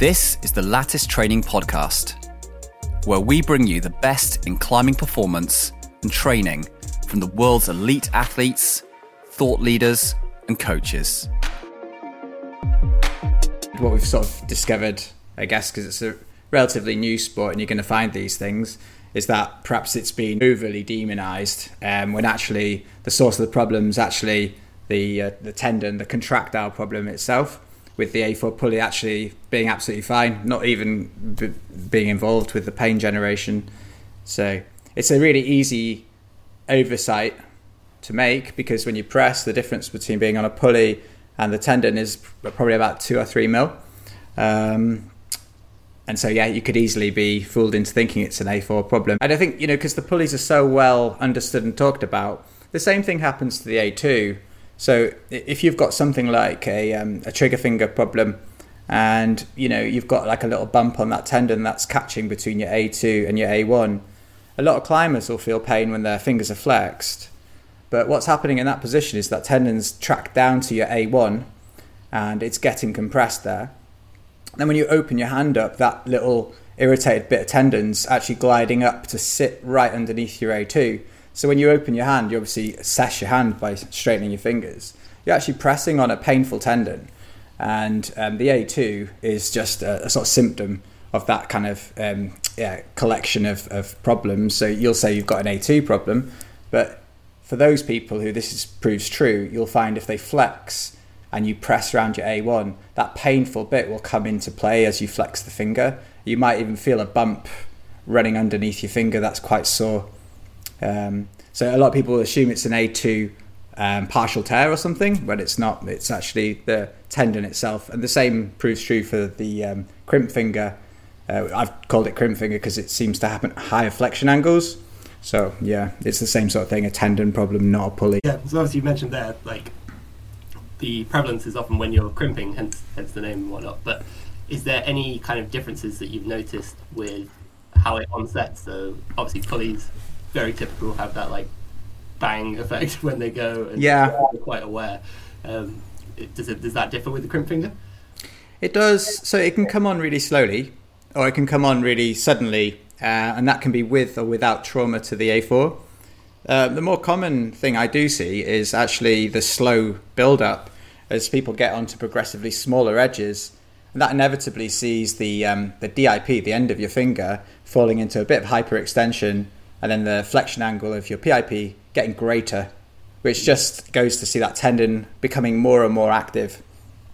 This is the Lattice Training Podcast, where we bring you the best in climbing performance and training from the world's elite athletes, thought leaders, and coaches. What we've sort of discovered, I guess, because it's a relatively new sport and you're going to find these things, is that perhaps it's been overly demonized when actually the source of the problem is actually the tendon, the contractile problem itself, with the A4 pulley actually being absolutely fine, not even being involved with the pain generation. So it's a really easy oversight to make, because when you press, the difference between being on a pulley and the tendon is probably about 2 or 3 mil. And so, yeah, you could easily be fooled into thinking it's an A4 problem. And I think, because the pulleys are so well understood and talked about, the same thing happens to the A2. So if you've got something like a trigger finger problem and, you've got like a little bump on that tendon that's catching between your A2 and your A1, a lot of climbers will feel pain when their fingers are flexed. But what's happening in that position is that tendon's tracked down to your A1 and it's getting compressed there. Then when you open your hand up, that little irritated bit of tendon's actually gliding up to sit right underneath your A2. So when you open your hand, you obviously assess your hand by straightening your fingers. You're actually pressing on a painful tendon. And the A2 is just a sort of symptom of that kind of collection of problems. So you'll say you've got an A2 problem, but for those people who proves true, you'll find if they flex and you press around your A1, that painful bit will come into play as you flex the finger. You might even feel a bump running underneath your finger that's quite sore. So a lot of people assume it's an A2 partial tear or something, but it's not. It's actually the tendon itself. And the same proves true for the crimp finger. I've called it crimp finger because it seems to happen at higher flexion angles. So yeah, it's the same sort of thing, a tendon problem, not a pulley. Yeah, so obviously you mentioned there, like, the prevalence is often when you're crimping, hence the name and whatnot. But is there any kind of differences that you've noticed with how it onsets? So obviously pulleys, very typical, have that like bang effect when they go, and they're quite aware. Does that differ with the crimp finger? It does. So it can come on really slowly, or it can come on really suddenly, and that can be with or without trauma to the A4. The more common thing I do see is actually the slow build-up as people get onto progressively smaller edges. And that inevitably sees the DIP, the end of your finger, falling into a bit of hyperextension, and then the flexion angle of your PIP getting greater, which just goes to see that tendon becoming more and more active.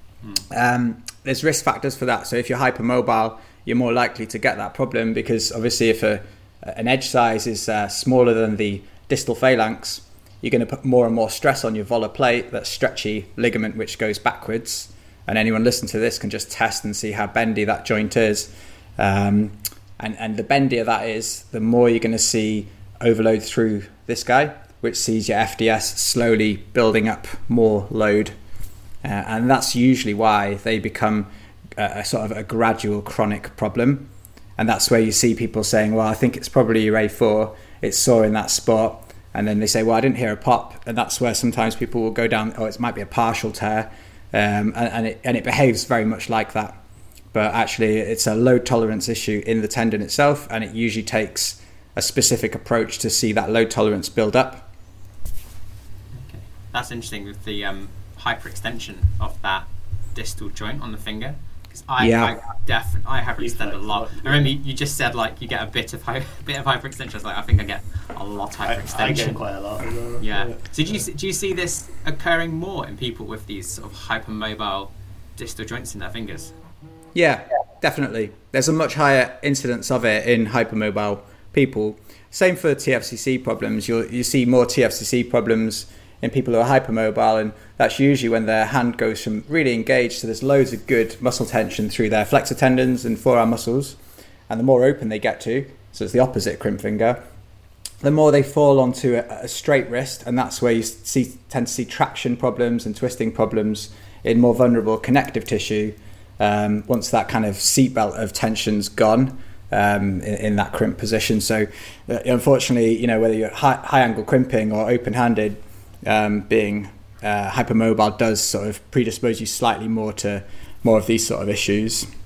There's risk factors for that. So if you're hypermobile, you're more likely to get that problem, because obviously if an edge size is smaller than the distal phalanx, you're going to put more and more stress on your volar plate, that stretchy ligament which goes backwards. And anyone listening to this can just test and see how bendy that joint is. And the bendier that is, the more you're going to see overload through this guy, which sees your FDS slowly building up more load. And that's usually why they become a sort of a gradual chronic problem. And that's where you see people saying, well, I think it's probably your A4, it's sore in that spot. And then they say, well, I didn't hear a pop. And that's where sometimes people will go down, it might be a partial tear. And it behaves very much like that. But actually, it's a load tolerance issue in the tendon itself, and it usually takes a specific approach to see that load tolerance build up. Okay. That's interesting with the hyperextension of that distal joint on the finger. I have extended a lot. I remember you just said like you get a bit of hyperextension. I was like, I think I get a lot of hyperextension. I get quite a lot as well. Yeah. So do you see this occurring more in people with these sort of hypermobile distal joints in their fingers? Yeah, definitely. There's a much higher incidence of it in hypermobile people. Same for TFCC problems. You see more TFCC problems in people who are hypermobile, and that's usually when their hand goes from really engaged, so there's loads of good muscle tension through their flexor tendons and forearm muscles, and the more open they get to, so it's the opposite crimp finger, the more they fall onto a straight wrist, and that's where you tend to see traction problems and twisting problems in more vulnerable connective tissue once that kind of seatbelt of tension's gone in that crimp position. So unfortunately, whether you're high angle crimping or open-handed, being hypermobile does sort of predispose you slightly more to more of these sort of issues.